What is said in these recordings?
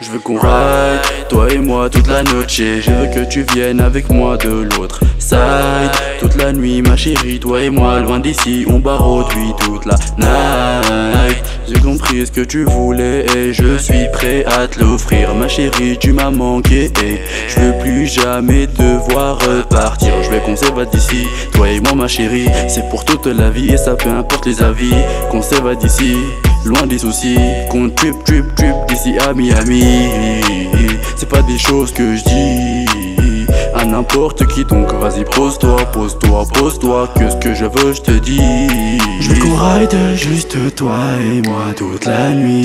Je veux qu'on ride, toi et moi toute la noche. Je veux que tu viennes avec moi de l'autre side. Toute la nuit ma chérie, toi et moi loin d'ici. On barre oui toute la night. J'ai compris ce que tu voulais et je suis prêt à te l'offrir. Ma chérie, tu m'as manqué et je veux plus jamais devoir repartir. Je veux qu'on s'évade d'ici, toi et moi ma chérie. C'est pour toute la vie et ça peu importe les avis. Qu'on s'évade d'ici, loin des soucis. Qu'on trip d'ici à Miami. C'est pas des choses que je dis à n'importe qui, donc vas-y pose-toi, que ce que je veux je te dis. Je veux qu'on ride juste toi et moi toute la nuit.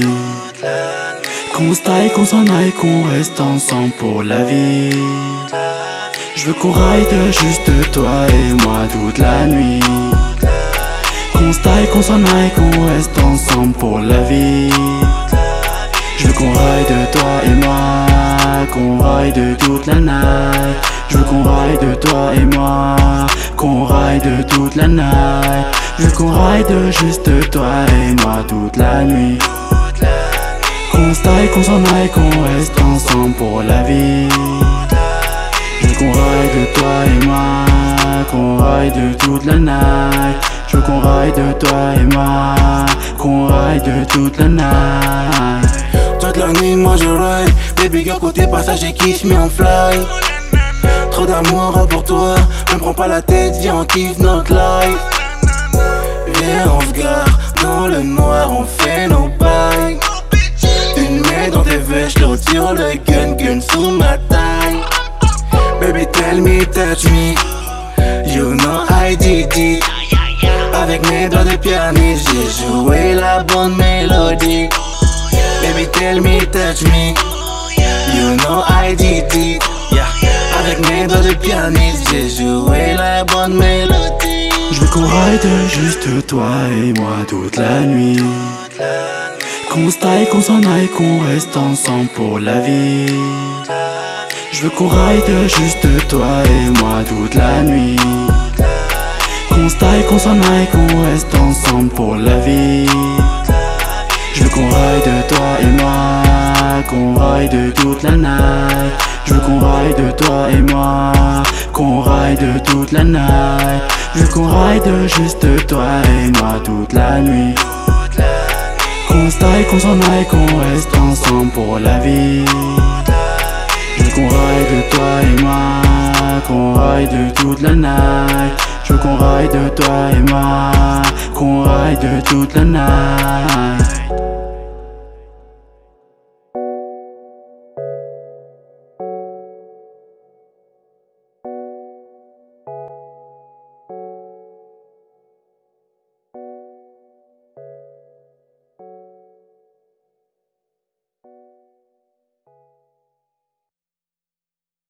Qu'on se taille, qu'on s'en aille, qu'on reste ensemble pour la vie. Je veux qu'on ride juste toi et moi toute la nuit. Qu'on se taille, qu'on s'en aille, qu'on reste ensemble pour la vie. Je veux qu'on ride toi et moi, qu'on ride toute la night. Je veux qu'on ride toi et moi, qu'on ride toute la night. Je veux qu'on ride juste toi et moi toute la nuit. Qu'on se taille, qu'on s'en aille, qu'on reste ensemble pour la vie. Je veux qu'on ride toi et moi, qu'on ride toute la night. Je veux qu'on ride toi et moi, qu'on ride toute la night. Toute la nuit moi je ride, baby girl côté passager kiss me on fly. Trop d'amour pour toi, ne prends pas la tête, viens on kiffe notre life. Viens on se gare, dans le noir on fait nos bails. Une main dans tes vestes, je retire le gun sous ma taille. Baby tell me, touch me, you know I did it. Avec mes doigts de pianiste, j'ai joué la bonne mélodie. Baby tell me, touch me, you know I did it. Avec mes doigts de pianiste, j'ai joué la bonne mélodie. Je veux qu'on ride juste toi et moi toute la nuit. Qu'on se taille, qu'on s'en aille, qu'on reste ensemble pour la vie. Je veux qu'on ride juste toi et moi toute la nuit. Qu'on se taille, qu'on s'en aille, qu'on reste ensemble pour la vie. Je veux qu'on ride toi et moi, qu'on ride toute la night. Je veux qu'on ride toi et moi, qu'on ride toute la night. Je veux qu'on ride juste toi et moi toute la nuit. Qu'on se taille, qu'on s'en aille, qu'on reste ensemble pour la vie. Je veux qu'on ride toi et moi, qu'on ride toute la night. Je veux qu'on ride toi et moi, qu'on ride toute la night.